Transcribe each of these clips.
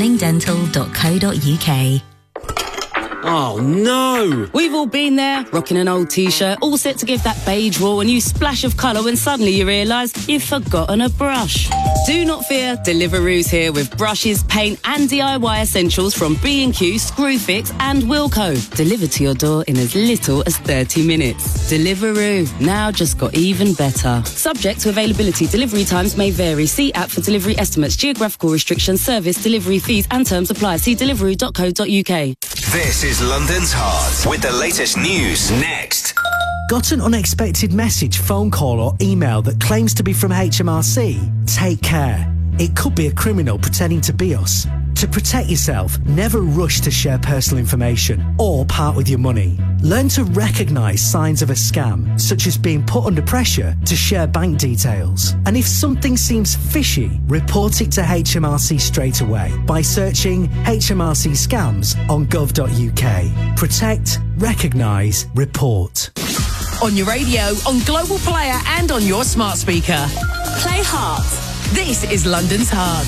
manningdental.co.uk. Oh no! We've all been there, rocking an old t-shirt, all set to give that beige wall a new splash of colour when suddenly you realise you've forgotten a brush. Do not fear, Deliveroo's here with brushes, paint and DIY essentials from B&Q, Screwfix and Wilko. Delivered to your door in as little as 30 minutes. Deliveroo, now just got even better. Subject to availability, delivery times may vary. See app for delivery estimates, geographical restrictions, service, delivery fees and terms apply. See deliveroo.co.uk. This is London's Heart with the latest news next. Got an unexpected message, phone call or email that claims to be from HMRC? Take care. It could be a criminal pretending to be us. To protect yourself, never rush to share personal information or part with your money. Learn to recognise signs of a scam, such as being put under pressure to share bank details. And if something seems fishy, report it to HMRC straight away by searching HMRC scams on gov.uk. Protect, recognise, report. On your radio, on Global Player and on your smart speaker. Play Heart. This is London's Heart.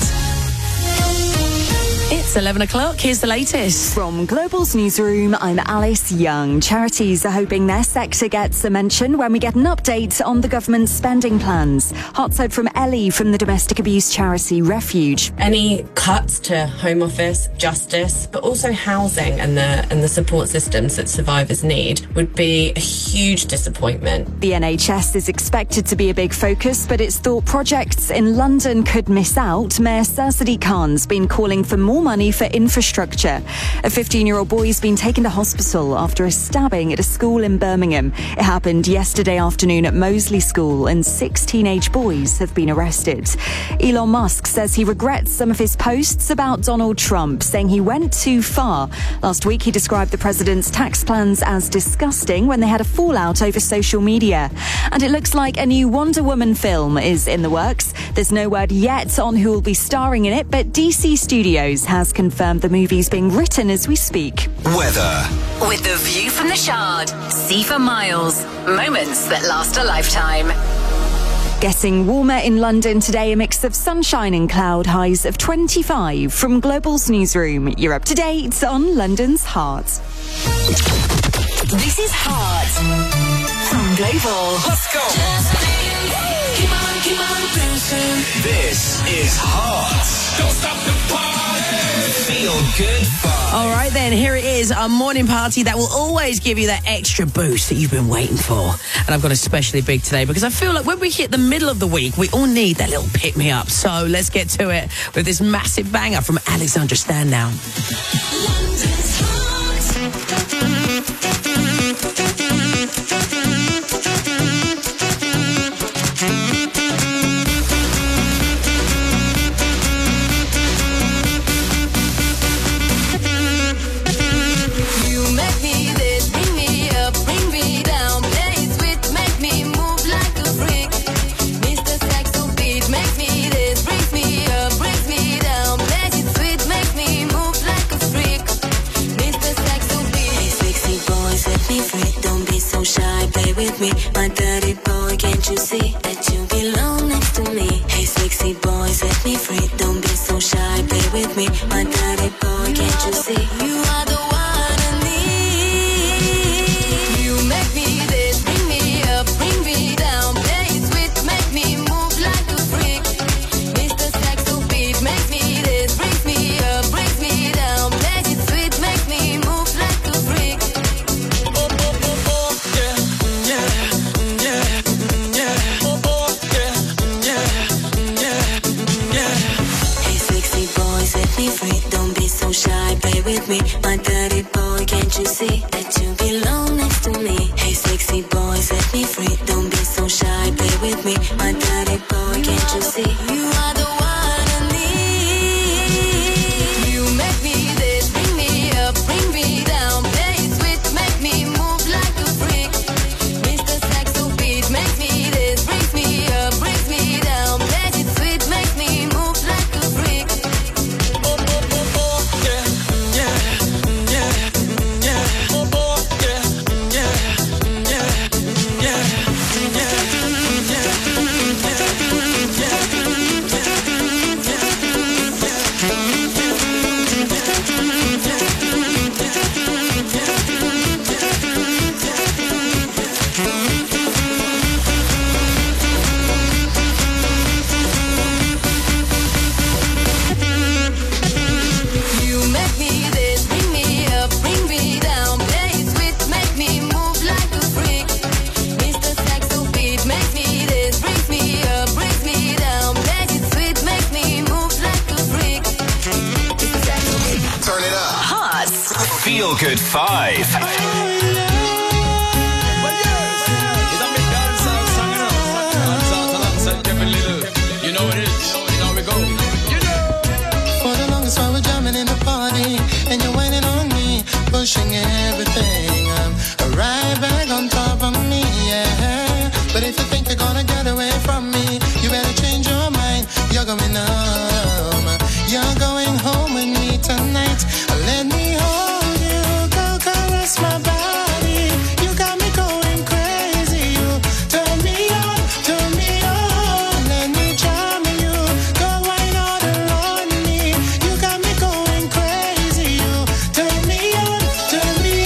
It's 11 o'clock. Here's the latest. From Global's newsroom, I'm Alice Young. Charities are hoping their sector gets a mention when we get an update on the government's spending plans. Hot side from Ellie from the domestic abuse charity Refuge. Any cuts to Home Office, justice, but also housing and the support systems that survivors need would be a huge disappointment. The NHS is expected to be a big focus, but it's thought projects in London could miss out. Mayor Sir Sadiq Khan's been calling for more money for infrastructure. A 15-year-old boy has been taken to hospital after a stabbing at a school in Birmingham. It happened yesterday afternoon at Moseley School and 6 teenage boys have been arrested. Elon Musk says he regrets some of his posts about Donald Trump, saying he went too far. Last week he described the president's tax plans as disgusting when they had a fallout over social media. And it looks like a new Wonder Woman film is in the works. There's no word yet on who will be starring in it, but DC Studios has confirmed the movie's being written as we speak. Weather. With the view from the Shard, see for miles. Moments that last a lifetime. Getting warmer in London today, a mix of sunshine and cloud, highs of 25. From Global's newsroom, you're up to date on London's Heart. This is Heart from Global. Let's go. Keep on dancing. This is Heart. Don't stop the party. Feel good fun. All right, then, here it is, a morning party that will always give you that extra boost that you've been waiting for. And I've got especially big today because I feel like when we hit the middle of the week, we all need that little pick-me-up. So let's get to it with this massive banger from Alexandra Stan now. London's Heart. My dirty boy, can't you see that you belong next to me? Hey, sexy boy, set me free. Don't be so shy, play with me. My dirty boy, can't you see? You are the one I need. You make me this, bring me up, bring me down. Play it sweet, make me move like a freak. Mr. Saxo beat, make me this, brings me up, brings me down. Play it sweet, make me move like a freak. Don't be so shy, play with me. My dirty boy, can't you see that you belong next to me? Hey, sexy boy, set me free. Don't be so shy, play with me. My dirty boy, can't you see? You are the one I need. You make me this, bring me up, bring me down. Play it sweet, make me move like a freak. Mr. Saxo beat, make me this, brings me up, brings me down. Play it sweet, make me move like a freak. Feel Good 5. You know it is. You know we go. For the longest while we're jamming in the party, and you're waiting on me, pushing everything. Right back on top of me, yeah. But if you think you're gonna get away from me, you better change your mind. You're going home. You're going home with me tonight. Let me hold you, go caress my body. You got me going crazy. You turn me on, turn me on. Let me charm you, go wine all around me. You got me going crazy. You turn me on, turn me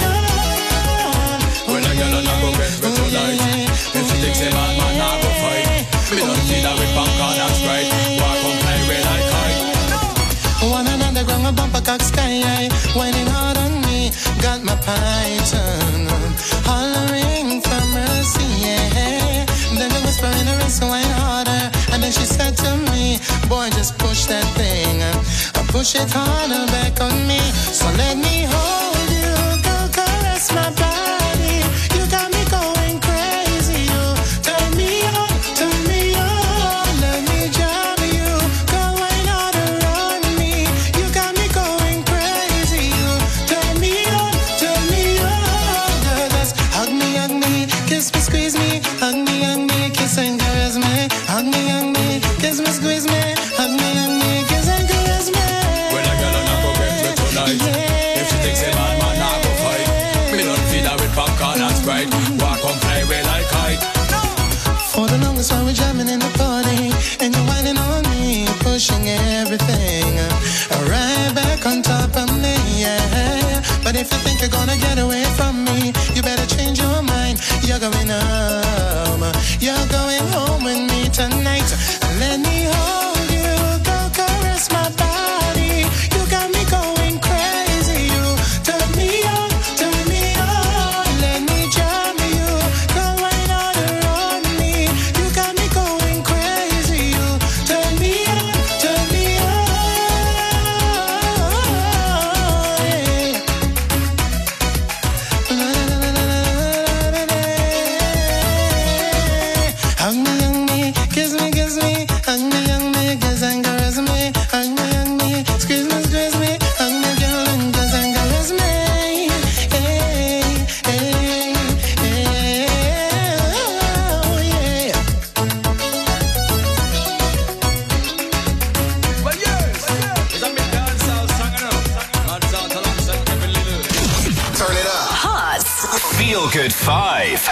on. When I get on, I go get with tonight. If she thinks a man, I go fight. Me don't see that with punk on, that's right. Walk on play with like kite. One another ground, a bumper cock sky high. Whining hard on me, got my python hollering for mercy, yeah. Then they whisper in her ear, so wine harder. And then she said to me, boy, just push that thing. Push it harder back on me. So let me hold you, go caress my body. You got me going crazy. You turn me on, turn me on. Let me jam you, go wine all around me. You got me going crazy. You turn me on, turn me on. Girl, just hug me, kiss me, squeeze me. Hug me, kiss and caress me. Hug me, kiss me, squeeze me. Hug me, kiss and caress me. When I get on, I go get with tonight. If she thinks a bad man, I go fight. Me don't feed her with popcorn and Sprite. Walk on play with like kite. For the longest while we're jamming in the party, and you're whining on me, pushing everything right back on top of me, yeah. But if you think you're gonna get away from me, you better change your mind. You're going home. You're going home with me tonight. Let me hold you, go caress my body. You got me going crazy. You turn me on, turn me on. Let me jam you, go wine all around me. You got me going crazy. You turn me on, turn me on. Yeah. Hug me, kiss me, hug me, kiss and caress me. Hug me, squeeze me, hug me, girl, and kiss and caress me. Hey, hey, hey, oh, yeah. Well, yes, it's a big dancehall song, you know. Dancehall alongside Kevin Little. Turn it up. Hearts. Feel Good 5.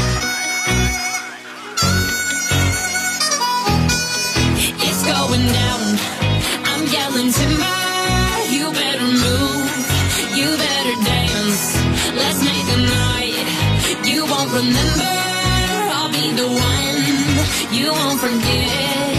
It's going down. I'm yelling timber. You better move. You better dance. Let's make a night you won't remember. I'll be the one you won't forget.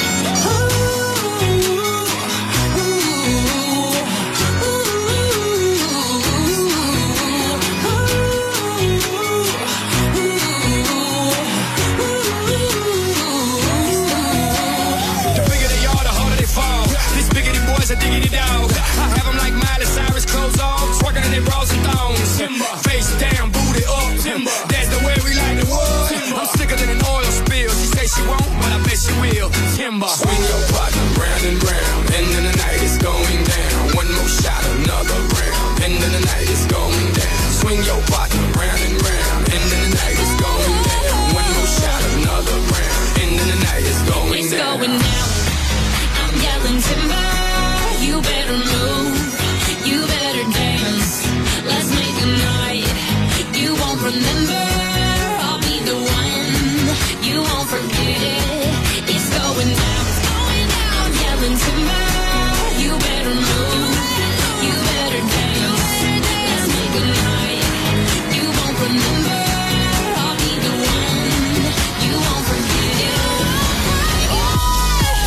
A diggity dog. I have them like Miley Cyrus, clothes off, twerking in their bras and thongs. Face down, booty up. That's the way we like the world. I'm sicker than an oil spill. She say she won't, but I bet she will. Timber. Swing your partner round and round. End of the night is going down. One more shot, another round. End of the night is going down. Swing your partner round and round. End of the night is going down. One more shot, another round. End of the night is going down. It's going down. I'm yelling timber. You better move, you better dance. Let's make a night you won't remember. I'll be the one you won't forget. It's going down, I'm yelling timber. You better move, you better dance. Let's make a night you won't remember. I'll be the one you won't forget.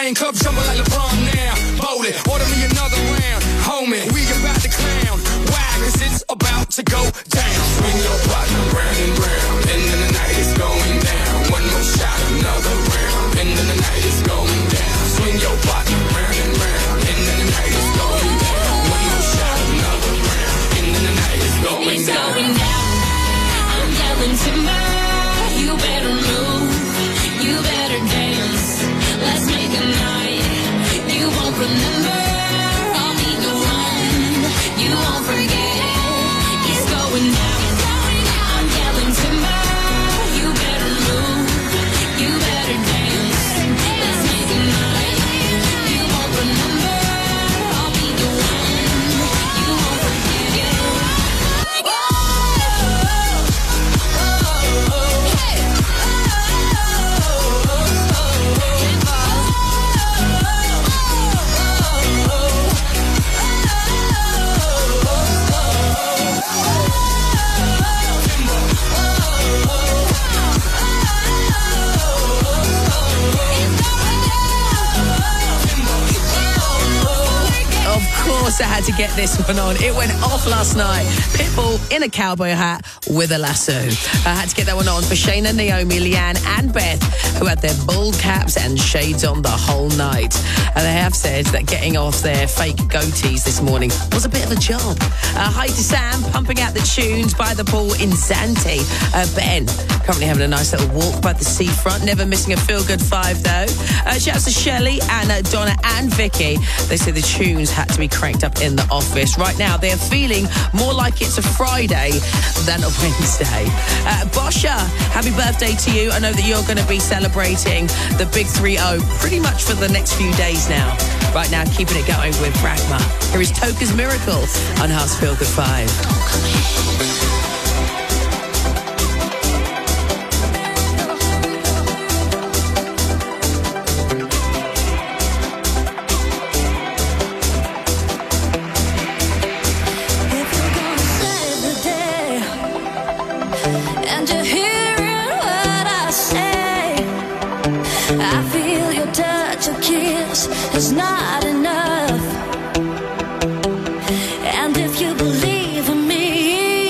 Champagne cup jumping like LeBron now. Bowl it, order me another round. Homie, we about to clown. Why? 'Cause it's about to go down. Swing your partner round and round. And then the night is going down. One more shot, another round. And then the night is going down. Swing your partner round and round. And then the night is going down. One more shot, another round. And then the night is going It's down. going down. I'm yelling timber. You better move. You better dance. Let's make a night you won't remember. I'll be the one you won't forget. It's going down. I'm yelling timber. You better move. You better dance. Let's make a night you won't remember. I'll be the one you won't forget. Of course I had to get this one on. It went off last night. Pitbull in a cowboy hat with a lasso. I had to get that one on for Shayna, Naomi, Leanne and Beth, who had their bald caps and shades on the whole night. And they have said that getting off their fake goatees this morning was a bit of a job. Hi to Sam, pumping out the tunes by the pool in Zante. Ben, currently having a nice little walk by the seafront, never missing a feel-good five though. Shouts to Shelley and Donna and Vicky. They say the tunes had to be cranked up in the office. Right now, they're feeling more like it's a Friday than a Wednesday. Bosha, happy birthday to you. I know that you're going to be celebrating the Big 3-0 pretty much for the next few days now. Right now, keeping it going with Ragma. Here is Toka's Miracle on Hearts Feel Good 5. And you're hearing what I say. I feel your touch, your kiss is not enough. And if you believe in me,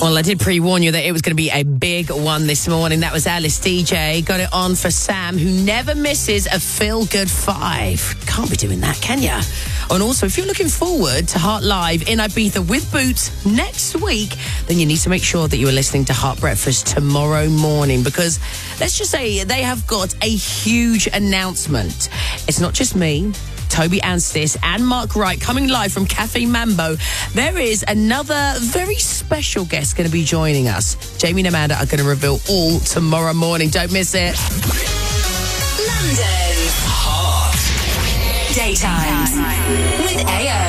Well, I did pre-warn you that it was going to be a big one this morning. That was Alice DJ. Got it on for Sam, who never misses a feel-good 5. Can't be doing that, can ya? And also, if you're looking forward to Heart Live in Ibiza with Boots next week, then you need to make sure that you are listening to Heart Breakfast tomorrow morning, because let's just say they have got a huge announcement. It's not just me, Toby Anstis and Mark Wright coming live from Cafe Mambo. There is another very special guest going to be joining us. Jamie and Amanda are going to reveal all tomorrow morning. Don't miss it. London's Hot Daytimes with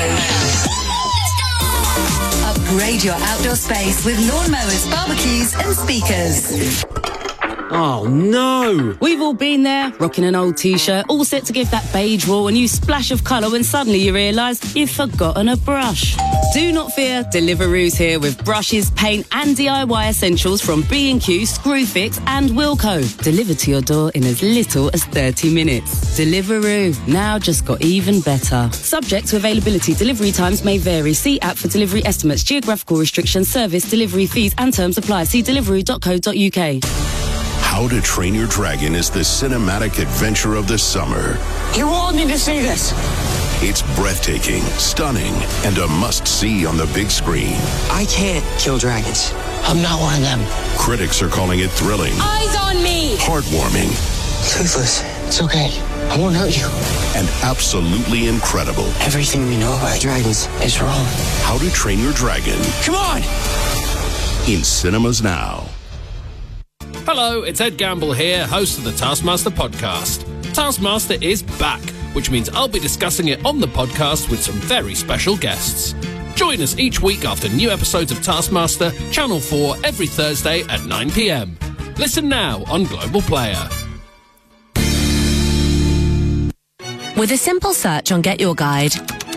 AO. Upgrade your outdoor space with lawnmowers, barbecues and speakers. Oh, no! We've all been there, rocking an old T-shirt, all set to give that beige wall a new splash of colour when suddenly you realise you've forgotten a brush. Do not fear, Deliveroo's here with brushes, paint and DIY essentials from B&Q, Screwfix and Wilko. Delivered to your door in as little as 30 minutes. Deliveroo, now just got even better. Subject to availability, delivery times may vary. See app for delivery estimates, geographical restrictions, service, delivery fees and terms apply. See deliveroo.co.uk. How to Train Your Dragon is the cinematic adventure of the summer. You all need to see this. It's breathtaking, stunning, and a must-see on the big screen. I can't kill dragons. I'm not one of them. Critics are calling it thrilling, Eyes on me! heartwarming, Toothless. It's okay. I won't hurt you. and absolutely incredible. Everything we know about dragons is wrong. How to Train Your Dragon. Come on! In cinemas now. Hello, it's Ed Gamble here, host of the Taskmaster podcast. Taskmaster is back, which means I'll be discussing it on the podcast with some very special guests. Join us each week after new episodes of Taskmaster, Channel 4, every Thursday at 9 p.m. Listen now on Global Player. With a simple search on Get Your Guide,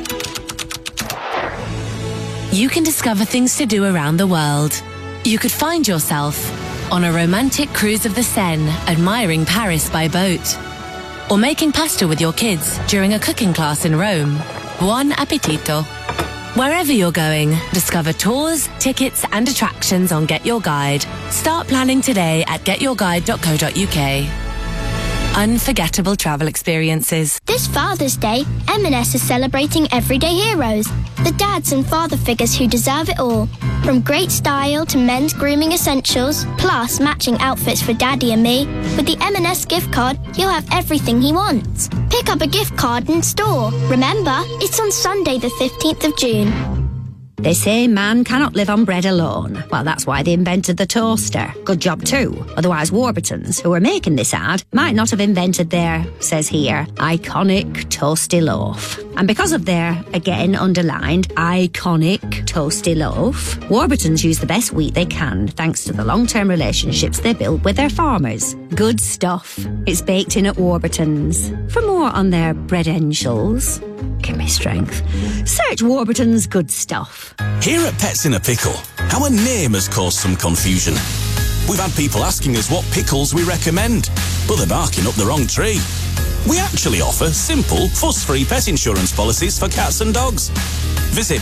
you can discover things to do around the world. You could find yourself on a romantic cruise of the Seine, admiring Paris by boat, or making pasta with your kids during a cooking class in Rome. Buon appetito. Wherever you're going, discover tours, tickets and attractions on Get Your Guide. Start planning today at getyourguide.co.uk. Unforgettable travel experiences. This Father's Day, M&S is celebrating everyday heroes, the dads and father figures who deserve it all. From great style to men's grooming essentials, plus matching outfits for Daddy and me, with the M&S gift card, you'll have everything he wants. Pick up a gift card in store. Remember, it's on Sunday the 15th of June. They say man cannot live on bread alone. Well, that's why they invented the toaster. Good job too. Otherwise Warburtons, who are making this ad, might not have invented their, says here, iconic toasty loaf. And because of their, again underlined, iconic toasty loaf, Warburtons use the best wheat they can thanks to the long-term relationships they built with their farmers. Good stuff. It's baked in at Warburtons. For more on their breadentials, give me strength, search Warburton's Good Stuff. Here at Pets in a Pickle, our name has caused some confusion. We've had people asking us what pickles we recommend, but they're barking up the wrong tree. We actually offer simple, fuss-free pet insurance policies for cats and dogs. Visit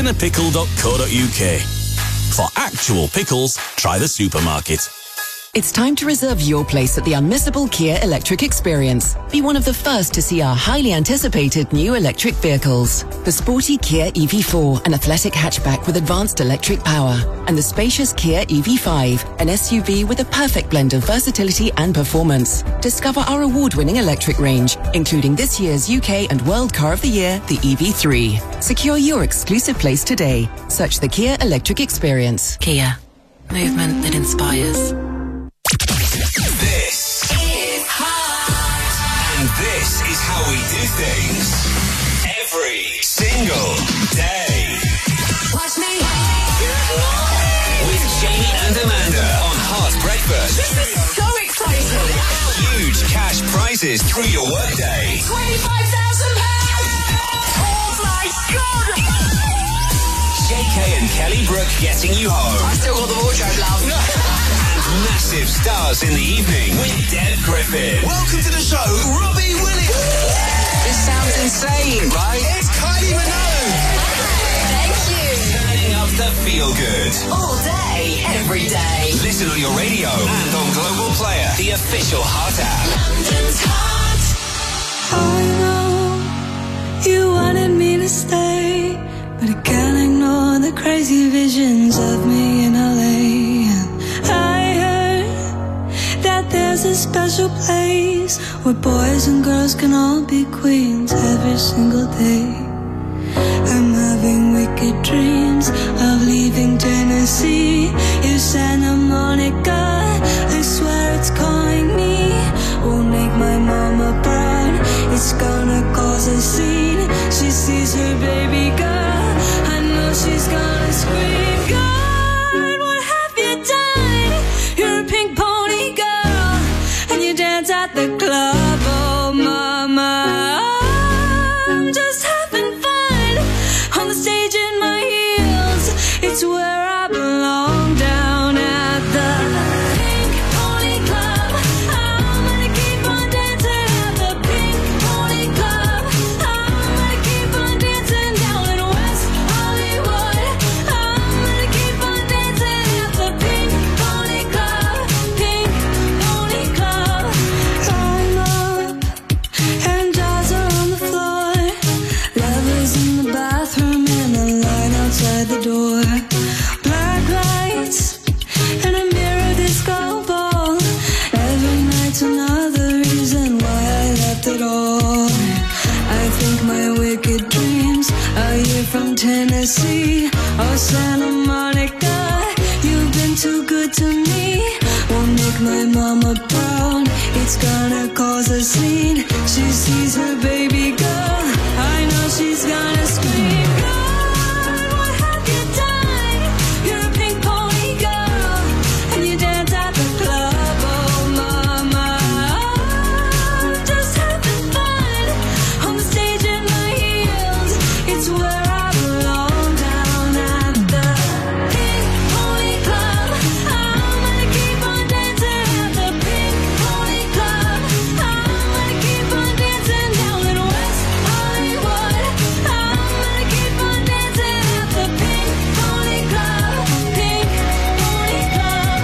petsinnapickle.co.uk. For actual pickles, try the supermarket. It's time to reserve your place at the unmissable Kia Electric Experience. Be one of the first to see our highly anticipated new electric vehicles. The sporty Kia EV4, an athletic hatchback with advanced electric power. And the spacious Kia EV5, an SUV with a perfect blend of versatility and performance. Discover our award-winning electric range, including this year's UK and World Car of the Year, the EV3. Secure your exclusive place today. Search the Kia Electric Experience. Kia. Movement that inspires. This is Hot. And this is how we do things every single day. Watch me. With Jamie and Amanda on Hot Breakfast. This is so exciting. Huge cash prizes through your workday. £25,000. Oh my God. JK and Kelly Brook getting you home. I still got the wardrobe, love. Massive stars in the evening with Deb Griffin. Welcome to the show, Robbie Williams. This sounds insane, right? It's Kylie Minogue. Thank you. Turning up The Feel Good. All day, every day. Listen on your radio and on Global Player, the official Heart app. London's Heart. I know you wanted me to stay, but I can't ignore the crazy visions of me in LA. And I heard that there's a special place where boys and girls can all be queens every single day. I'm having wicked dreams of leaving Tennessee. You Santa Monica, I swear it's calling me. Won't make my mama proud, it's gonna cause a scene. She sees her baby girl, I know she's gonna scream. God, what have you done? You're a pink pony girl, and you dance at the club. Oh mama, I'm just having fun on the stage in my heels. It's where I belong, down at the Pink Pony Club. I'm gonna keep on dancing at the Pink Pony Club. I'm gonna keep on dancing down in West Hollywood. I'm gonna keep on dancing at the Pink Pony Club. Pink Pony Club. I'm up and dolls are on the floor. Lovers in the bathroom and a line outside the door. Black lights and a mirror disco ball. Every night's another reason why I left it all. I think my wicked dreams are here from Tennessee or Santa Monica. You've been too good to me. Won't make my mama proud, it's gonna cause a scene. She sees her baby girl, I know she's gonna scream. God, what have you done? You're a pink pony girl, and you dance at the club. Oh mama, I'm just having fun on the stage in my heels. It's where I belong, down at the Pink Pony Club. I'm gonna keep on dancing at the Pink Pony Club. I'm gonna keep on dancing down in West Hollywood. I'm gonna keep on dancing at the Pink Pony Club. Pink Pony Club.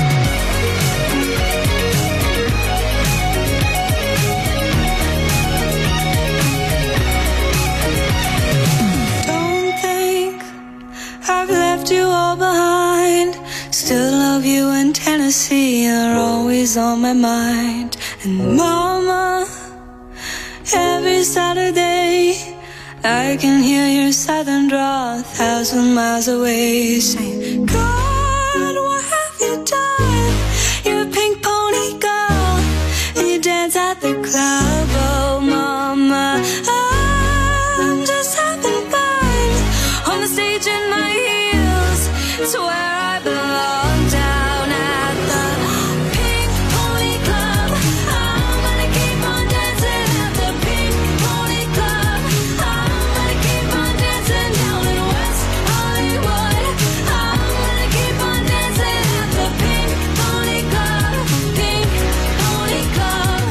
Don't think I've left you all behind. Still love you in Tennessee, you're always on my mind. And mama, every Saturday I can hear your southern drawl 1,000 miles away, saying, God, what have you done? You're a pink pony girl, and you dance at the club. Oh mama, I'm just having fun on the stage in my heels. It's where I belong, down at the Pink Pony Club. I'm gonna keep on dancing at the Pink Pony Club. I'm gonna keep on dancing down in West Hollywood. I'm gonna keep on dancing at the Pink Pony Club. Pink Pony Club.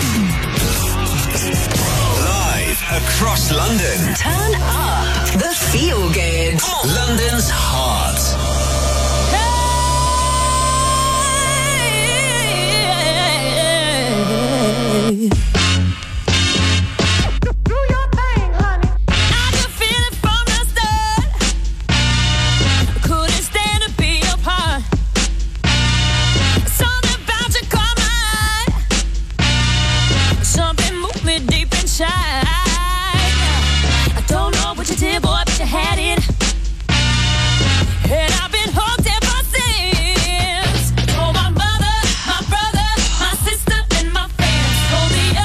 Live across London. Turn up the Feel Good. London's Heart. Couldn't stand to be apart. Something about you caught my eye. Something moved me deep inside. I don't know what you did, boy, but you had it. And I've been hooked ever since. Told my mother, my brother, my sister, and my friends. Told the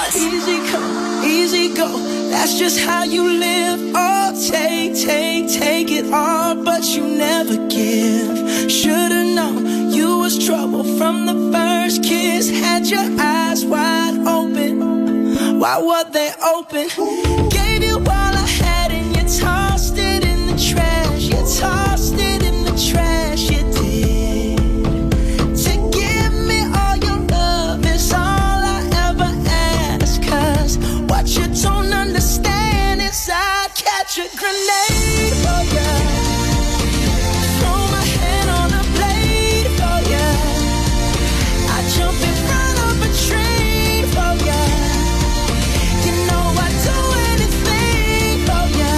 chart. Easy come, easy go. That's just how you live. Oh, take it all, but you never give. Should've known you was trouble from the first kiss. Had your eyes wide open. Why were they open? Gave you all I had and you tossed it in the trash. You tossed it in the trash, you did. To give me all your love is all I ever ask. Cause what you don't understand is I'd catch a grenade for ya. Throw my hand on a blade for ya. I'd jump in front of a train for ya. You know I'd do anything for ya.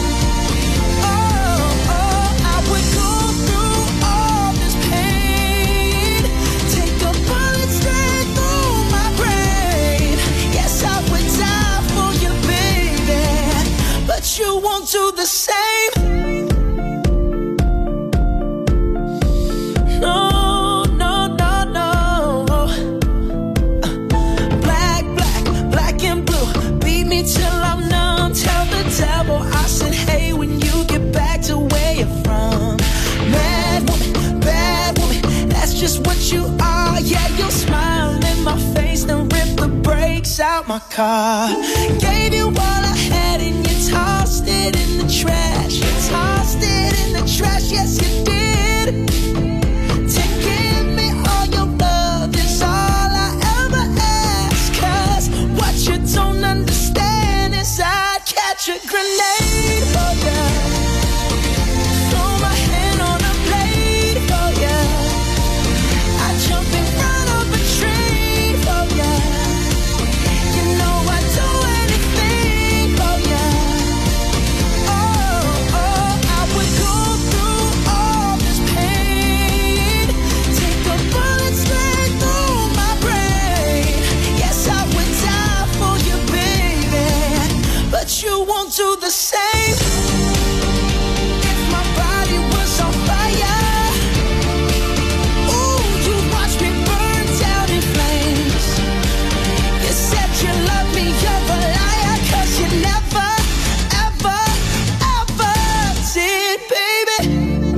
Oh, I would go through all this pain. Take a bullet straight through my brain. Yes, I would die for you, baby, but you won't do the same. No, no, no, no. Black and blue. Beat me till I'm numb. Tell the devil I said, hey, when you get back to where you're from. Bad woman, that's just what you are. Yeah, you'll smile in my face, then rip the brakes out my car. Gave you all I had and you tossed it in the trash. You tossed it in the trash, yes you did. To give me all your love is all I ever ask. Cause what you don't understand is I'd catch a grenade for ya. Throw my hand on a blade for ya. I'd jump in front of a train for ya. You know I'd do anything for ya. Oh, I would go through all this pain. Take a bullet straight through my brain. Yes, I would die for you, baby, but you won't do the same. If my body was on fire, ooh, you watch me burn down in flames. You said you love me, you're a liar, cause you never, ever, ever did, baby.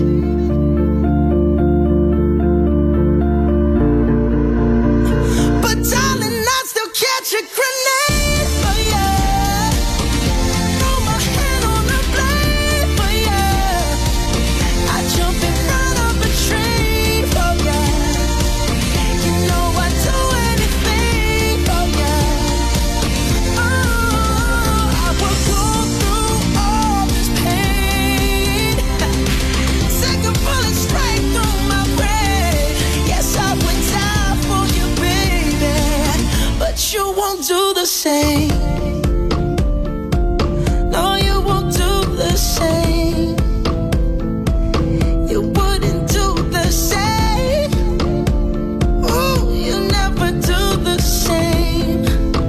But darling, I'd still catch a grenade for ya. Throw my hand on a blade for ya. I'd jump in front of a train for ya. You know I'd do anything for ya. Oh, I would go through all this pain. Take a bullet straight through my brain. Yes, I would die for you, baby, but you won't do the same. No, you won't do the same. You wouldn't do the same. Ooh, you never do the same.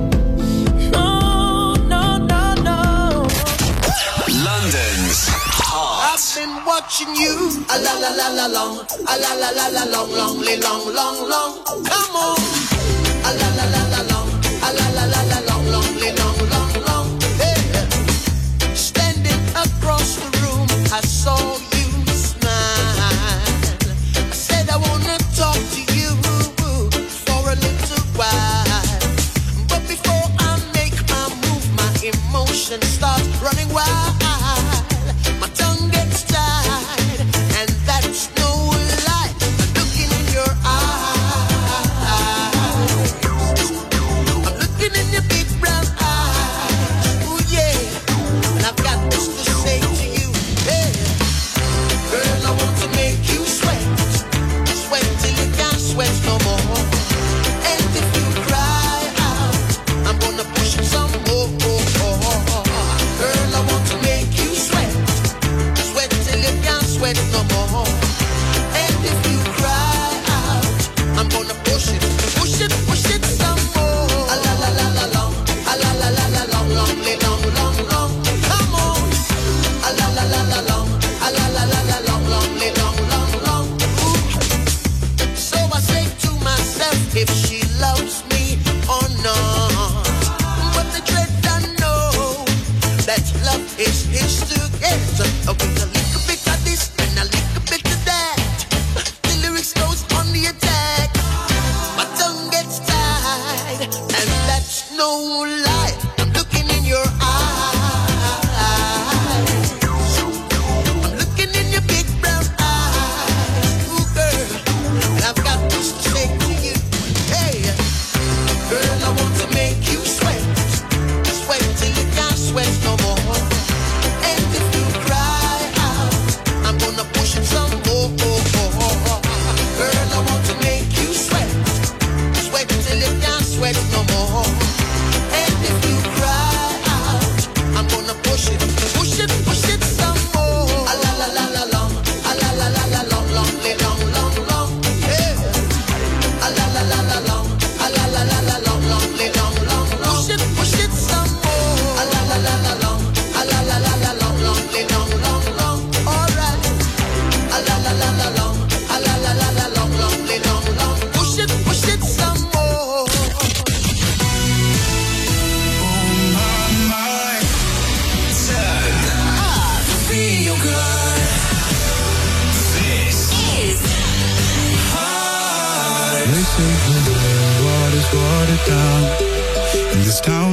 No, no, no, no. London's Heart. I've been watching you, a la la la la long, a la la la la long, long. Come on, a la la la la long, a la la la la long, long. Hey, standing across the room, I saw you smile. I said I wanna talk to you for a little while, but before I make my move, my emotions start running wild. My tongue gets tied, and that's no lie. Looking in your eyes, I'm looking in your big brown eyes. Ooh yeah, and I've got this to say to you. Hey, girl, I want to make you sweat till you can't sweat no more. And if you cry out, I'm gonna push it some more. Girl, I want to make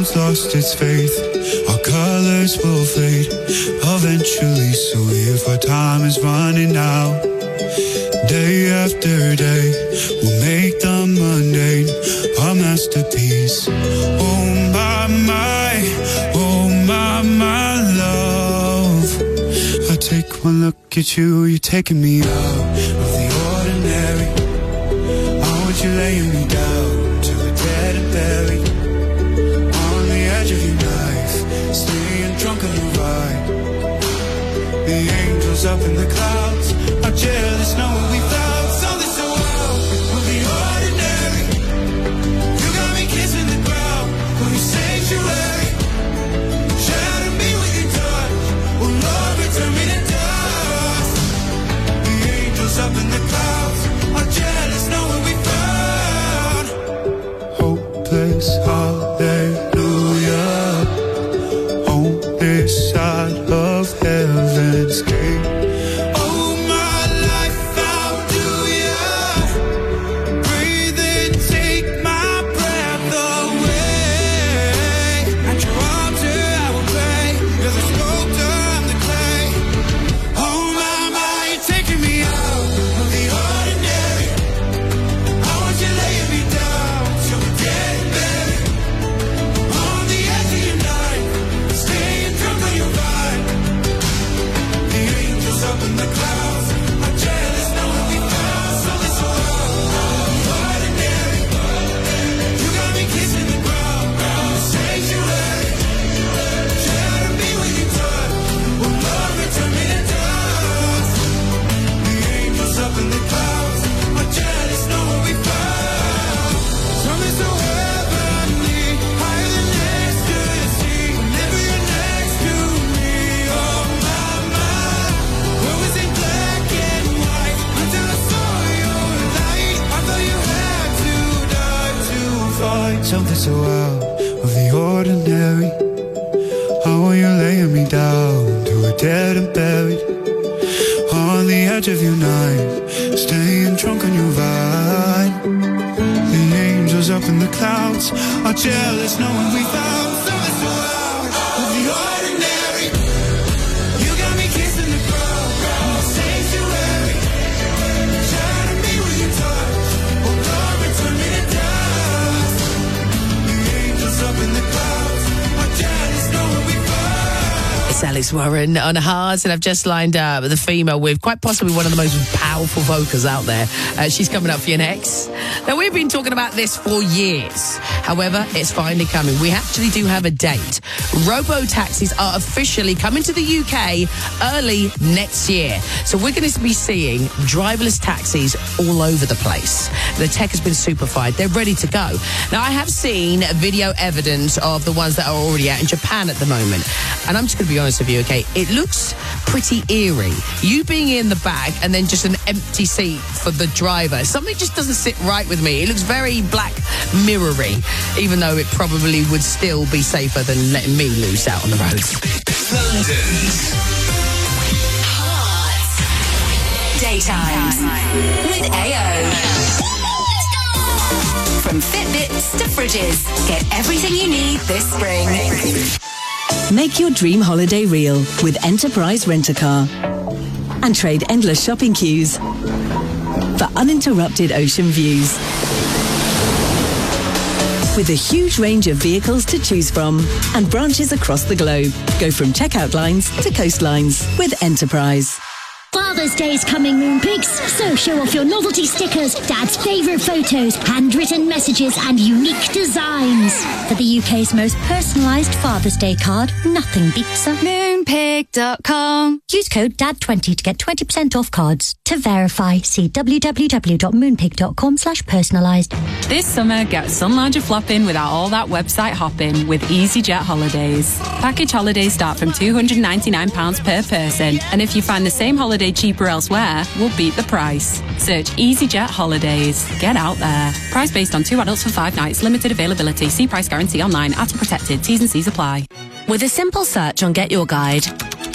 world's lost its faith, our colors will fade eventually. So if our time is running out, day after day, we'll make the mundane our masterpiece. Oh my, love. I take one look at you, you're taking me out of the ordinary. I want you laying me down till we're dead and buried. On the edge of your knife, staying drunk on your ride. The angels up in the clouds are jealous knowing we found something so wild. We'll be ordinary. You got me kissing the ground for your sanctuary. Shatter me with your touch. Oh Lord, return me to dust. The angels up in the clouds are jealous knowing we found hopeless hallelujah on this side of heaven's gate. Something so out of the ordinary. How are you laying me down to a dead and buried? On the edge of your knife, staying drunk on your vine. The angels up in the clouds are jealous knowing we found something so out of the ordinary. You got me kissing the ground in the sanctuary. Shatter me with your touch. Oh Lord, return me to dust. Up in the clouds, are jealous knowing we found. It's Alice Warren on Hearts, and I've just lined up the female with quite possibly one of the most powerful vocals out there. She's coming up for you next. Now, we've been talking about this for years. However, it's finally coming. We actually do have a date. Robo-taxis are officially coming to the UK early next year. So we're going to be seeing driverless taxis all over the place. The tech has been superfied. They're ready to go. Now, I have seen video evidence of the ones that are already out in Japan at the moment. And I'm just going to be honest with you, okay? It looks pretty eerie. You being in the back and then just an empty seat for the driver. Something just doesn't sit right with me. It looks very Black Mirror-y, even though it probably would still be safer than letting me loose out on the roads. London's Hot Daytimes with AO. From Fitbits to fridges, get everything you need this spring. Make your dream holiday real with Enterprise Rent-A-Car. And trade endless shopping queues for uninterrupted ocean views. With a huge range of vehicles to choose from and branches across the globe. Go from checkout lines to coastlines with Enterprise. Father's Day's coming, Moonpigs, so show off your novelty stickers, Dad's favourite photos, handwritten messages and unique designs. For the UK's most personalised Father's Day card, nothing beats a Moonpig.com. Use code DAD20 to get 20% off cards. To verify, see www.moonpig.com/personalised. This summer, get Sun Lounger flopping without all that website hopping with EasyJet Holidays. Package holidays start from £299 per person, and if you find the same holiday cheaper elsewhere, we'll beat the price. Search EasyJet Holidays. Get out there. Price based on 2 adults for 5 nights. Limited availability. See price guarantee online. Atom protected. T's and C's apply. With a simple search on Get Your Guide,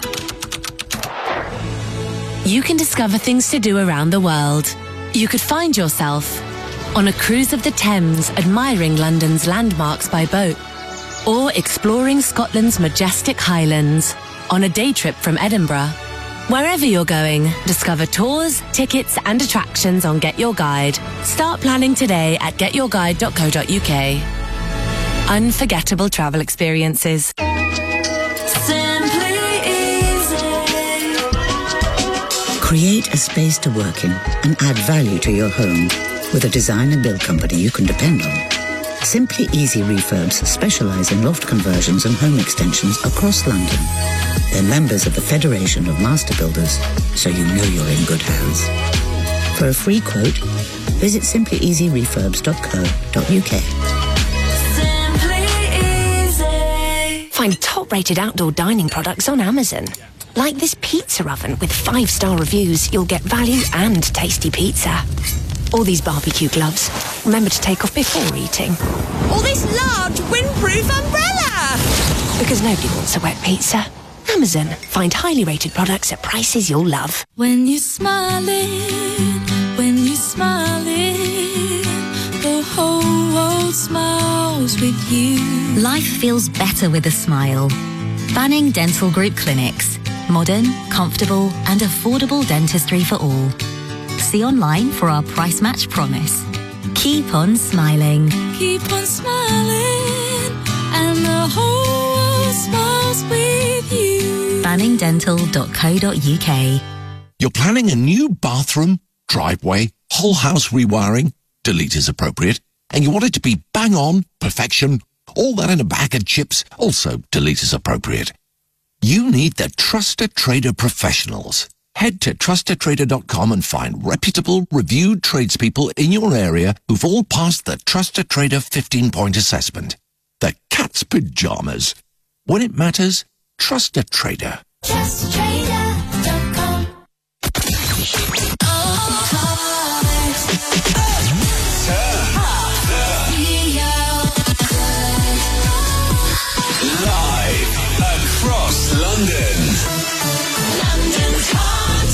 you can discover things to do around the world. You could find yourself on a cruise of the Thames, admiring London's landmarks by boat. or exploring Scotland's majestic Highlands on a day trip from Edinburgh. Wherever you're going, discover tours, tickets and attractions on Get Your Guide. Start planning today at getyourguide.co.uk. Unforgettable travel experiences. Create a space to work in and add value to your home with a design and build company you can depend on. Simply Easy Refurbs specialise in loft conversions and home extensions across London. They're members of the Federation of Master Builders, so you know you're in good hands. For a free quote, visit simplyeasyrefurbs.co.uk. Find top-rated outdoor dining products on Amazon. Like this pizza oven with 5-star reviews, you'll get value and tasty pizza. Or these barbecue gloves. Remember to take off before eating. Or this large windproof umbrella! Because nobody wants a wet pizza. Amazon. Find highly rated products at prices you'll love. When you're smiling, the whole world smiles with you. Life feels better with a smile. Banning Dental Group Clinics. Modern, comfortable and affordable dentistry for all. See online for our price match promise. Keep on smiling. Keep on smiling, and the whole world smiles with you. banningdental.co.uk. You're planning a new bathroom, driveway, whole house rewiring, delete is appropriate, and you want it to be bang on, perfection, all that in a bag of chips, also delete is appropriate. You need the Trusted Trader professionals. Head to trustedtrader.com and find reputable, reviewed tradespeople in your area who've all passed the Trusted Trader 15-point assessment. The cat's pajamas. When it matters, trust a trader. TrustedTrader.com. Live across London. London's Hot.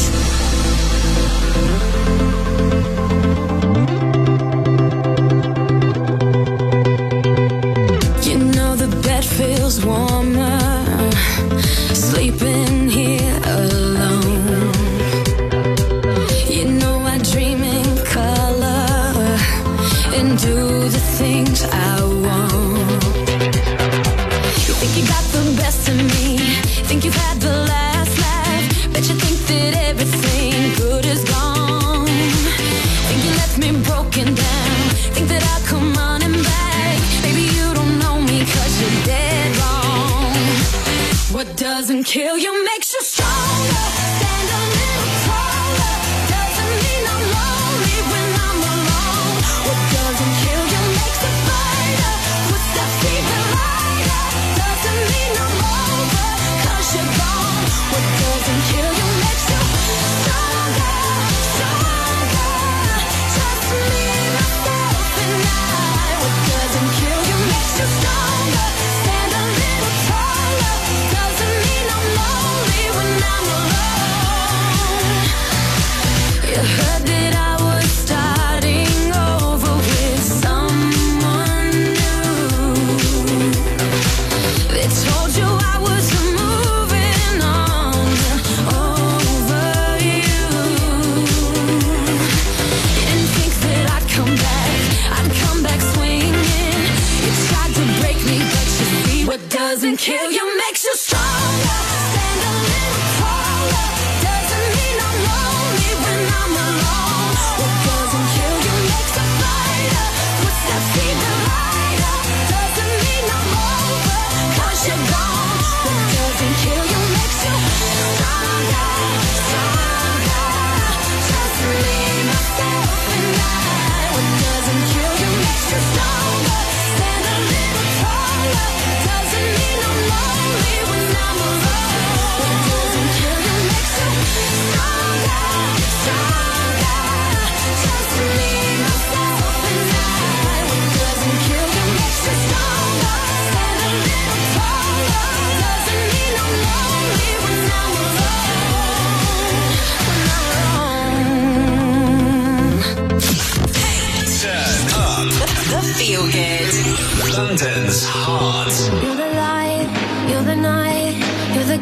You know the bed feels warmer, sleeping here alone. You know I dream in color and do the things I want. You think you got the best of me, think you've had the last laugh, bet you think that everything good is gone. Think you left me broken down, think that I'll come running back. Baby, you don't know me 'cause you're dead wrong. What doesn't kill you makes you stronger. Stand a little taller. Doesn't mean I'm lonely when I'm alone. What doesn't kill you makes a fighter. What's that fever lighter? Doesn't mean I'm over 'cause you're gone. What doesn't kill you makes you stronger, stronger. Just me, myself, and I. What doesn't kill you makes you stronger. Stand a little taller. Doesn't mean I'm lonely when I'm alone. You heard that I was starting over with someone new. They told you I was moving on over you. You didn't think that I'd come back swinging. You tried to break me, but you see what doesn't kill you makes you stronger. Stand a little taller. Doesn't mean I'm lonely when I'm alone. What doesn't kill you makes a fighter. What's that fever lighter? Doesn't mean I'm over 'cause you're gone. What doesn't kill you makes you stronger, stronger. Just me, myself, and I. What doesn't kill you makes you stronger. Stand a little taller. Doesn't mean I'm lonely when I'm alone. What doesn't kill you makes you stronger, stronger. Just me, myself, and I. What doesn't kill you makes you stronger. Stand a little taller. Doesn't mean I'm lonely when I'm alone. When I'm alone. Turn up. The Feel Good. London's Hot.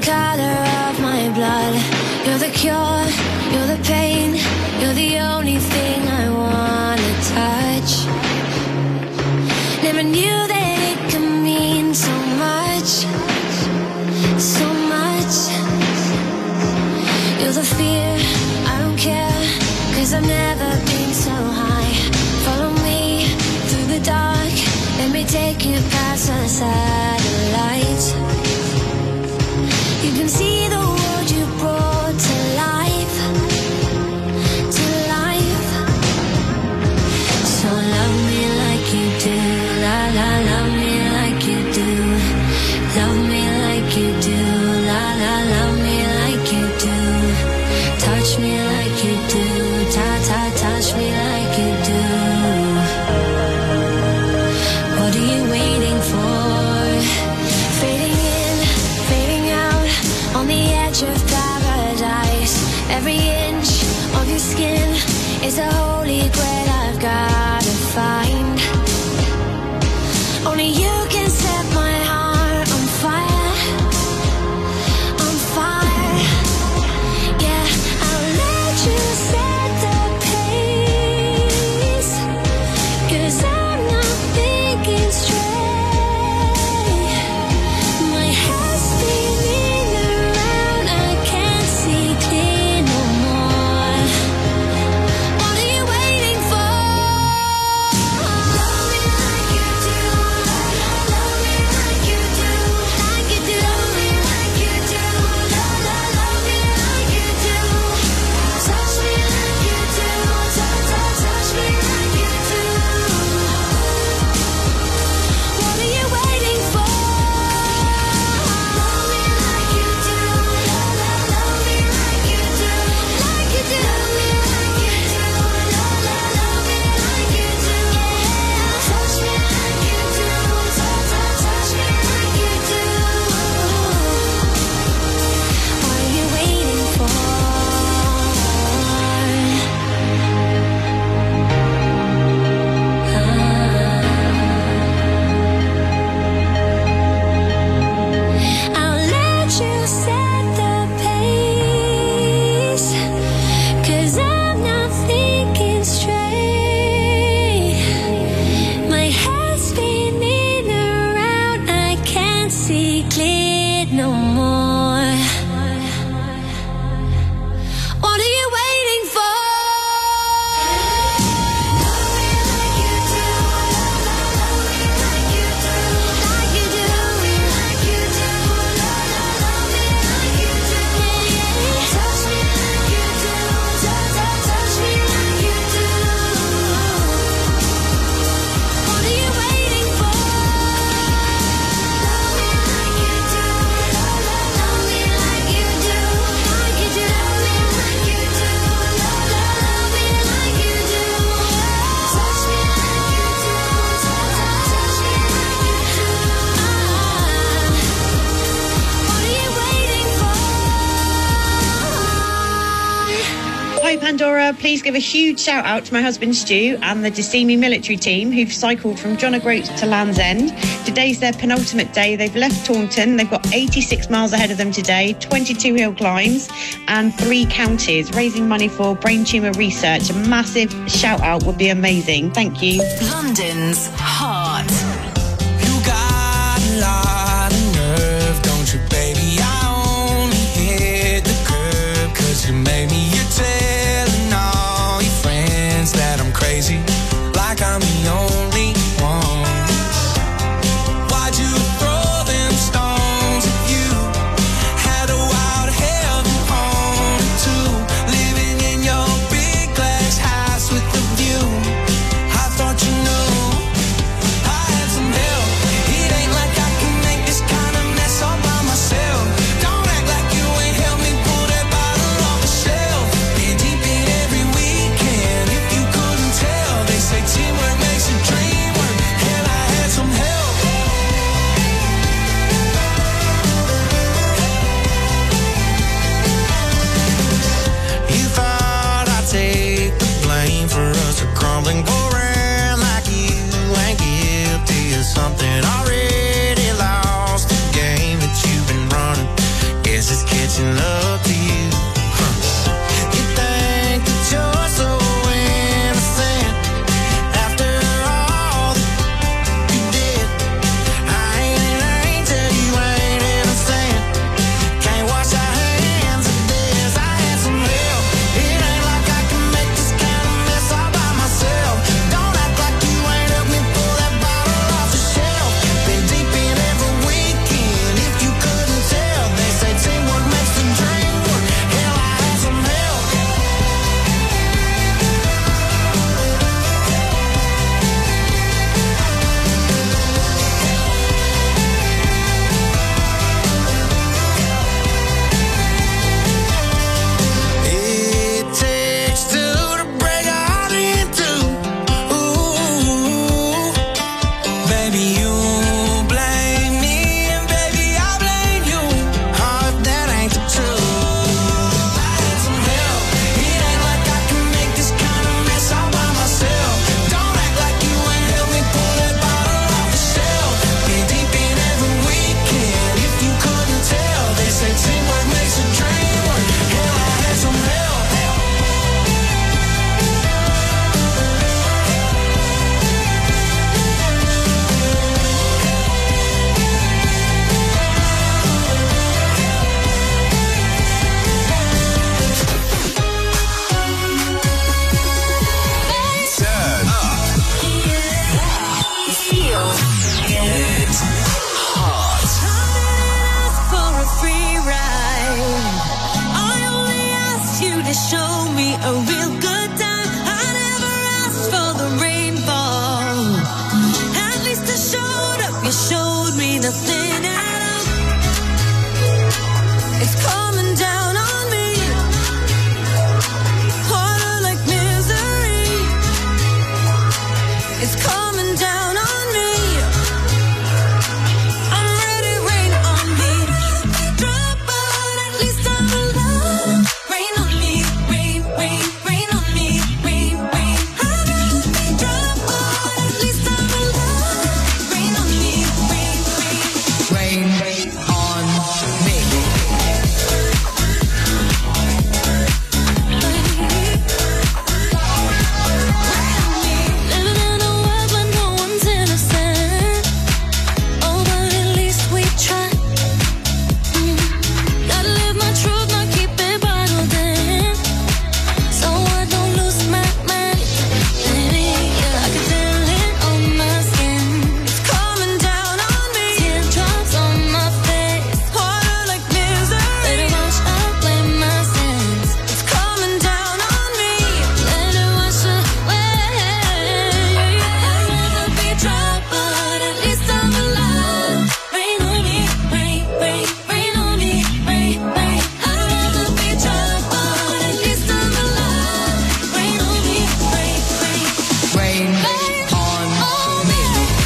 color of my blood. You're the cure, you're the pain, you're the only thing I wanna touch. Never knew that it could mean so much, so much. You're the fear, I don't care, 'cause I've never been so high. Follow me through the dark, let me take you past the satellites. You can see the world you brought to life, to life. So love me like you do, la la, love me like you do. Love me like you do, la la, love me like you do. Touch me like you do, ta ta, touch me like you do. What are you waiting for? Fading in, fading out, on the edge of paradise. Every inch of your skin is a holy grail I've gotta find. Only you can set my heart on fire, on fire. Yeah, I'll let you set the pace, 'cause I'm not thinking straight. My head's spinning around, I can't see clear no more. What are you waiting for? Love me like you do, love me like you do, like you do. Love me like you do, love me like you do. Touch me like you do, touch me like you do. What are you waiting for? Love me like you do, love me like you do, like you do. Love me like you do, love me like you do. Touch me like you do, touch me like you do. What are you waiting for? I'll let you set the pace, 'cause I'm not thinking straight. My head's spinning around, I can't see clear no more. What are you waiting for? Love me like you do, love me like you do, like you do. Love me like you do, love me like you do. Touch me like you do, touch me like you do. What are you waiting for? Love me like you do, love me like you do, like you do. Love me like you do, love me like you do. Touch me like you do, touch me like you do. What are you waiting for? Hi Pandora, please give a huge shout out to my husband Stu and the Decimi military team who've cycled from John O'Groats to Land's End. Today's their penultimate day. They've left Taunton. They've got 86 miles ahead of them today, 22 hill climbs and 3 counties, raising money for brain tumour research. A massive shout out would be amazing. Thank you. London's heart. You got a lot of nerve, don't you, baby? I only hit the curb 'cause you made me. You're telling all your friends that I'm crazy, like I'm the only one. Why'd you throw them stones if you had a wild heaven on it too? Living in your big glass house with the view. I thought you knew making love to you. You think that you're so innocent after all that you did. I ain't an angel, you ain't innocent. Can't wash our hands of this. I had some help. It ain't like I can make this kind of mess all by myself. Don't act like you ain't helped me pull that bottle off the shelf. Been deep in every weekend, if you couldn't tell. They say teamwork makes the dream work. Hell, I had some help. It takes two to break a heart in two. Ooh, baby, you blame me, and baby, I blame you. Oh, if that ain't the truth. I had some help. It ain't like I can make this kind of mess all by myself. Don't act like you ain't helped me pull that bottle off the shelf. Been deep in every weekend, if you couldn't tell. They say teamwork makes a dream work. Hell, I had some help. Turn up. Feel it. Hot. For a free ride. I only asked you to show me a real good time. I never asked for the rainfall. At least I showed up. You showed me nothing at all. It's coming down on me. Harder like misery. It's coming down on me. I'm ready, rain on me. Drop, but at least I'm alive. Rain on me, rain, rain, rain on me, rain, rain. I'd rather be drop, but at least I'm alive. Rain on me, rain, rain. Rain on me. Living in a world where no one's innocent. Oh, but at least we try. Gotta live my truth, not keep it bottled in. So I don't lose my mind. Baby, yeah, I can feel it on my skin. It's coming down on me. Teardrops on my face. Harder like misery. Let it wash away my sins. It's coming down on me. Let it wash away. I'd rather be dry, but at least I'm alive. Rain on me, rain, rain, rain on me, rain, rain. I'd rather be dry, but at least I'm alive. Rain on me, rain, rain. Rain on me.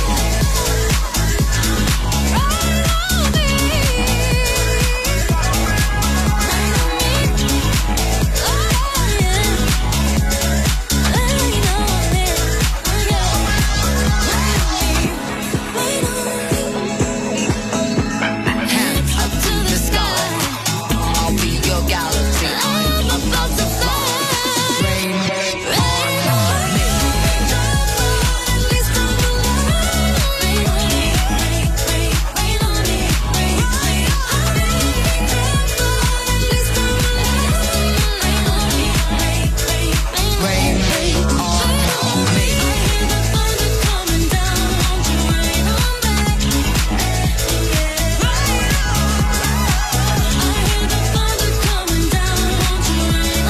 Up to the sky. I'll be your galaxy. I'm about to fly. Rain on me. At least I'm alive. Rain on me, rain, rain, rain on me, rain, rain. At least I'm alive. Rain on me, rain, rain, Rain on me. I hear the thunder coming down. Won't you rain on me? I hear the thunder coming down. Won't you rain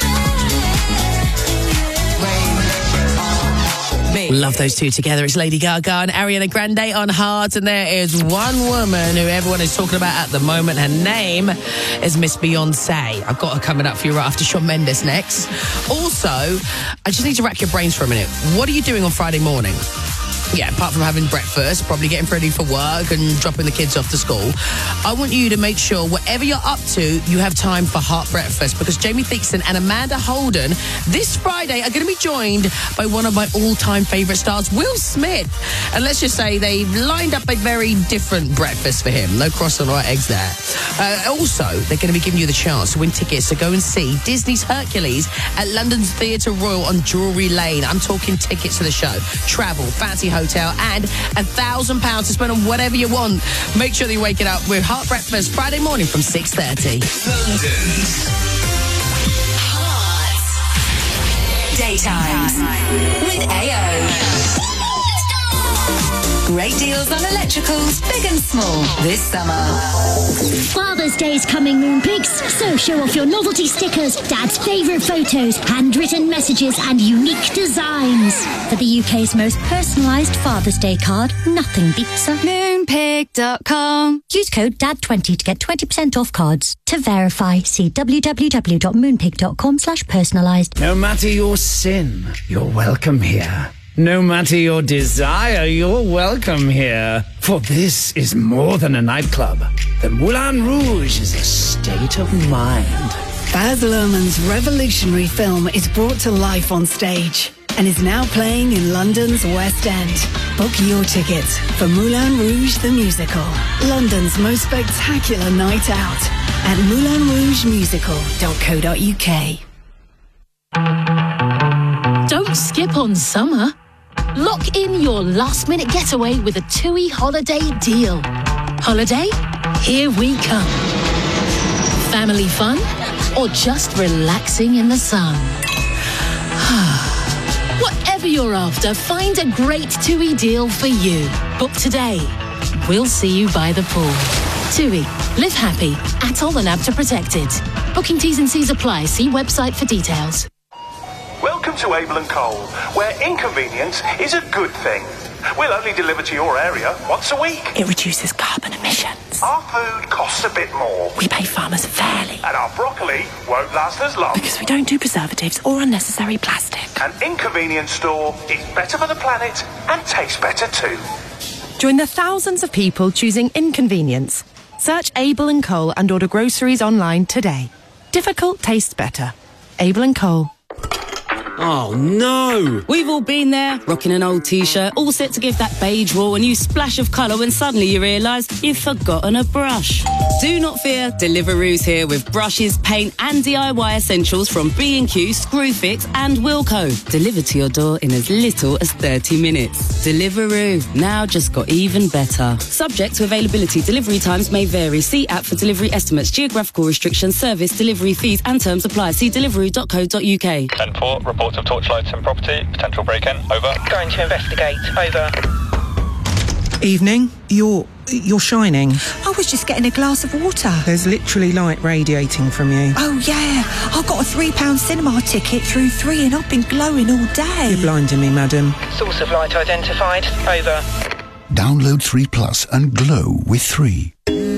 on me? Me. Love those two together. It's Lady Gaga and Ariana Grande on Heart, and there is one woman who everyone is talking about at the moment. Her name is Miss Beyonce. I've got her coming up for you right after Shawn Mendes next. Also, I just need to rack your brains for a minute. What are you doing on Friday morning? Yeah, apart from having breakfast, probably getting ready for work and dropping the kids off to school, I want you to make sure whatever you're up to, you have time for Heart Breakfast, because Jamie Thixton and Amanda Holden this Friday are going to be joined by one of my all-time favourite stars, Will Smith. And let's just say they've lined up a very different breakfast for him. No crossing or eggs there. Also, they're going to be giving you the chance to win tickets to go and see Disney's Hercules at London's Theatre Royal on Drury Lane. I'm talking tickets to the show, travel, fancy hotel, and £1,000 to spend on whatever you want. Make sure that you're waking up with Heart Breakfast Friday morning from 6:30. London's Daytimes with AO. Great deals on electricals, big and small, this summer. Father's Day is coming, Moonpigs, so show off your novelty stickers, Dad's favourite photos, handwritten messages and unique designs. For the UK's most personalised Father's Day card, nothing beats a Moonpig.com. Use code DAD20 to get 20% off cards. To verify, see www.moonpig.com/personalised. No matter your sin, you're welcome here. No matter your desire, you're welcome here. For this is more than a nightclub. The Moulin Rouge is a state of mind. Baz Luhrmann's revolutionary film is brought to life on stage and is now playing in London's West End. Book your tickets for Moulin Rouge the Musical, London's most spectacular night out at moulinrougemusical.co.uk. Don't skip on summer. Lock in your last-minute getaway with a TUI holiday deal. Holiday? Here we come. Family fun? Or just relaxing in the sun? Whatever you're after, find a great TUI deal for you. Book today. We'll see you by the pool. TUI. Live happy. Atoll and ABTA protected. Booking T's and C's apply. See website for details. Welcome to Abel & Cole, where inconvenience is a good thing. We'll only deliver to your area once a week. It reduces carbon emissions. Our food costs a bit more. We pay farmers fairly. And our broccoli won't last as long. Because we don't do preservatives or unnecessary plastic. An inconvenience store is better for the planet and tastes better too. Join the thousands of people choosing inconvenience. Search Abel & Cole and order groceries online today. Difficult tastes better. Abel & Cole. Oh no! We've all been there, rocking an old t-shirt, all set to give that beige wall a new splash of colour when suddenly you realise you've forgotten a brush. Do not fear, Deliveroo's here with brushes, paint and DIY essentials from B&Q, Screwfix and Wilko. Delivered to your door in as little as 30 minutes. Deliveroo, now just got even better. Subject to availability, delivery times may vary. See app for delivery estimates, geographical restrictions, service, delivery fees and terms apply. See deliveroo.co.uk. 10-4, reports of torchlights in property, potential break-in, over. Going to investigate, over. Evening, you're shining. I was just getting a glass of water. There's literally light radiating from you. Oh yeah, I got a £3 cinema ticket through 3 and I've been glowing all day. You're blinding me, madam. Source of light identified, over. Download 3 Plus and glow with 3.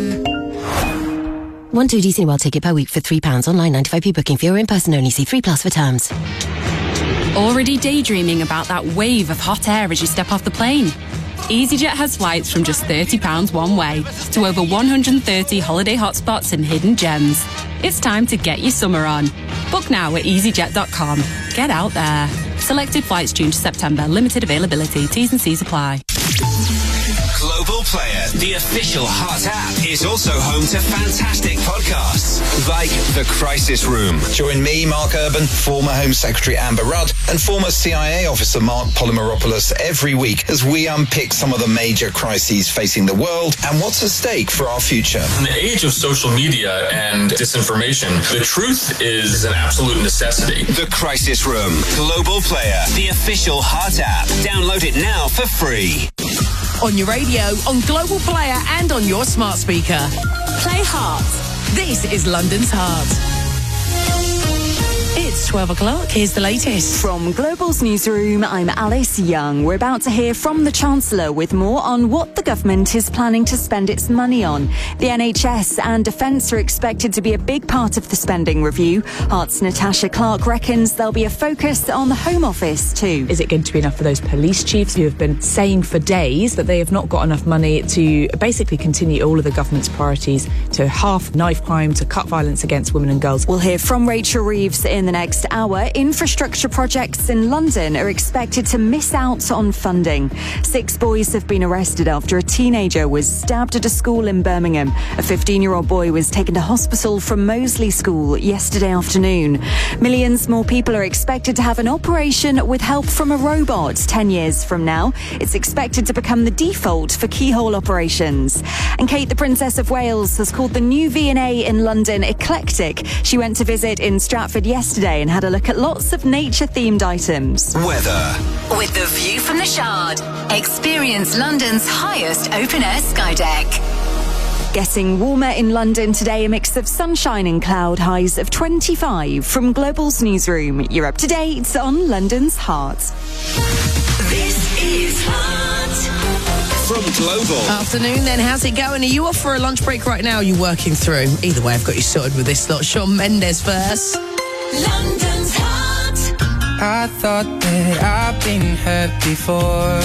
1 2D Cineworld ticket per week for £3. Online 95p booking fee or in person only. See 3 Plus for terms. Already daydreaming about that wave of hot air as you step off the plane? EasyJet has flights from just £30 one way to over 130 holiday hotspots and hidden gems. It's time to get your summer on. Book now at easyjet.com. Get out there. Selected flights June to September. Limited availability. T's and C's apply. Global Player, the official Heart app, is also home to fantastic podcasts like The Crisis Room. Join me, Mark Urban, former Home Secretary Amber Rudd, and former CIA officer Mark Polymeropoulos every week as we unpick some of the major crises facing the world and what's at stake for our future. In the age of social media and disinformation, the truth is an absolute necessity. The Crisis Room, Global Player, the official Heart app. Download it now for free. On your radio, on Global Player and on your smart speaker. Play Heart. This is London's Heart. It's 12 o'clock. Here's the latest. From Global's newsroom, I'm Alice Young. We're about to hear from the Chancellor with more on what the government is planning to spend its money on. The NHS and Defence are expected to be a big part of the spending review. Heart's Natasha Clark reckons there'll be a focus on the Home Office too. Is it going to be enough for those police chiefs who have been saying for days that they have not got enough money to basically continue all of the government's priorities to halve knife crime, to cut violence against women and girls? We'll hear from Rachel Reeves in the next hour. Infrastructure projects in London are expected to miss out on funding. 6 boys have been arrested after a teenager was stabbed at a school in Birmingham. A 15-year-old boy was taken to hospital from Moseley School yesterday afternoon. Millions more people are expected to have an operation with help from a robot 10 years from now. It's expected to become the default for keyhole operations. And Kate, the Princess of Wales, has called the new V&A in London eclectic. She went to visit in Stratford yesterday and had a look at lots of nature-themed items. Weather. With the view from the Shard, experience London's highest open-air sky deck. Getting warmer in London today, a mix of sunshine and cloud, highs of 25. From Global's newsroom, you're up to date on London's heart. This is Heart. From Global. Afternoon then, how's it going? Are you off for a lunch break right now? Or are you working through? Either way, I've got you sorted with this lot. Shawn Mendes first. London's Heart. I thought that I've been hurt before,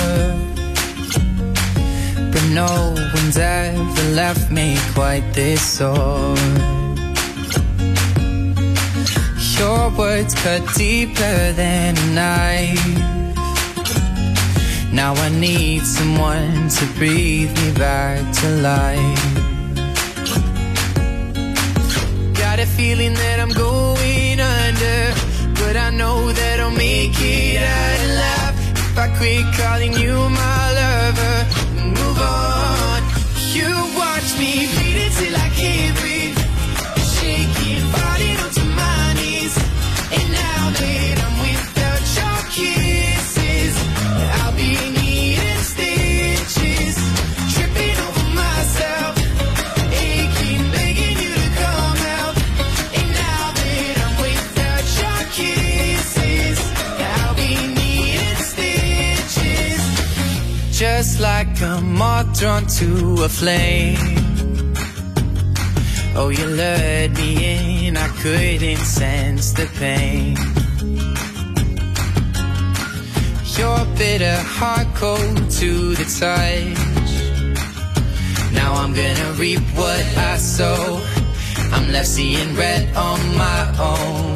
but no one's ever left me quite this sore. Your words cut deeper than a knife. Now I need someone to breathe me back to life. Got a feeling that I'm going under, but I know that I'll make it out alive if I quit calling you my lover and move on. You watch me bleed till I can't breathe, shaking, falling onto my knees. And now that I'm without your kisses, I'll be needing stitches, tripping over myself, aching, begging you to come out. And now that I'm without your kisses, I'll be needing stitches. Just like a moth drawn to a flame. Oh, you lured me in, I couldn't sense the pain. Your bitter heart cold to the touch. Now I'm gonna reap what I sow. I'm left seeing red on my own.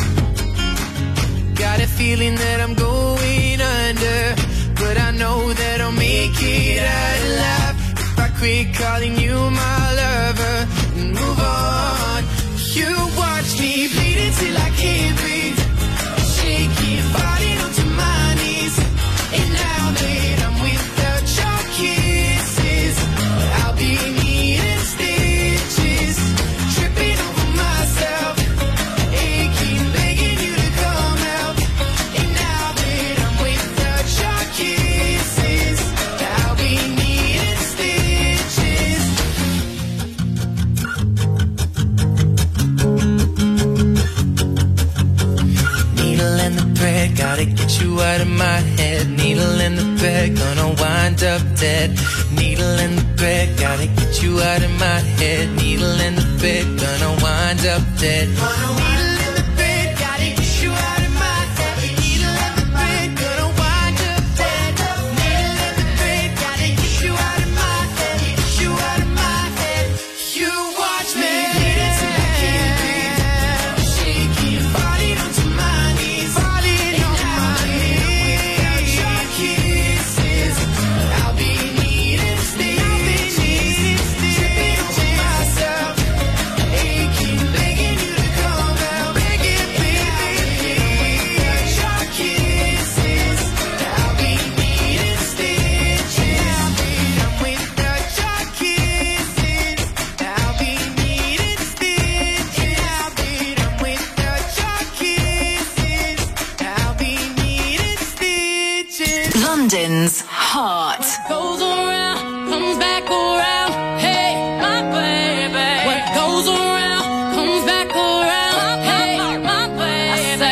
Got a feeling that I'm going under, but I know that I'll make it out alive if I quit calling you my lover and move on. You watch me bleed till I can't breathe, shaking, falling onto my knees. And now that I'm without your kisses, I'll be needing stitches, tripping over myself, aching, begging you to come out. And now that I'm without your kisses, I'll be needing stitches. Needle in the thread, gotta get you out of my head. Needle in the thread, gonna wind up dead. Needle in the thread, gotta get you out of my head. Needle in the thread, gonna wind up dead. Needle in the thread, gotta get you out of my head. Needle in the thread, gonna wind up dead. Needle in the thread, gotta get you out of my head. Get you out of my head. You watch me bleed till I can't breathe, shaking, falling onto my knees. Falling on my knees. Without your kisses, I'll be needing stitches, tripping over myself, aching, begging you to come out, begging, baby. Without your kisses, I'll be needing stitches. Without your kisses, I'll be needing stitches. Without your kisses, I'll be needing stitches. London's Heart. Goes around, comes back around. Hey, my baby. What goes around, comes back around. Hey, my baby.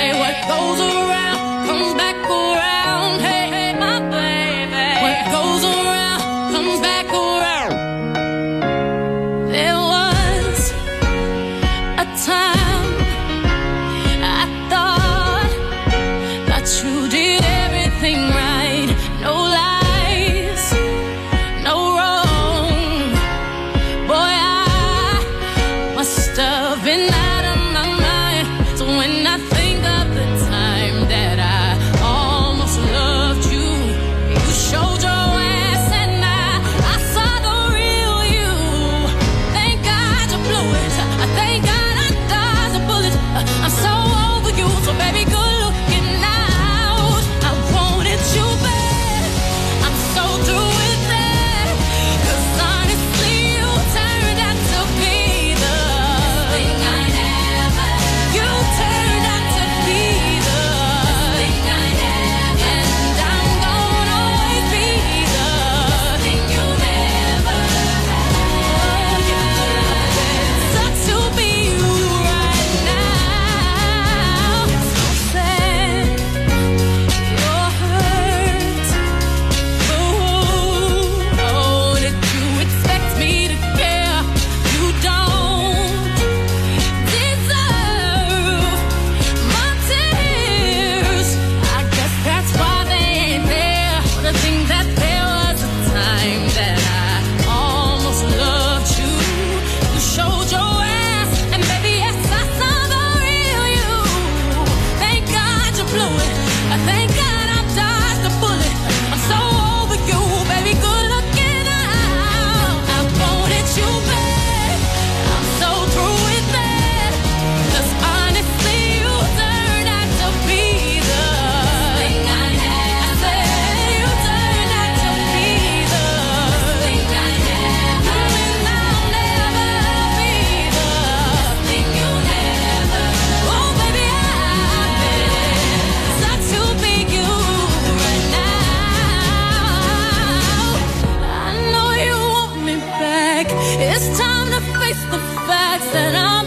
face the facts that I'm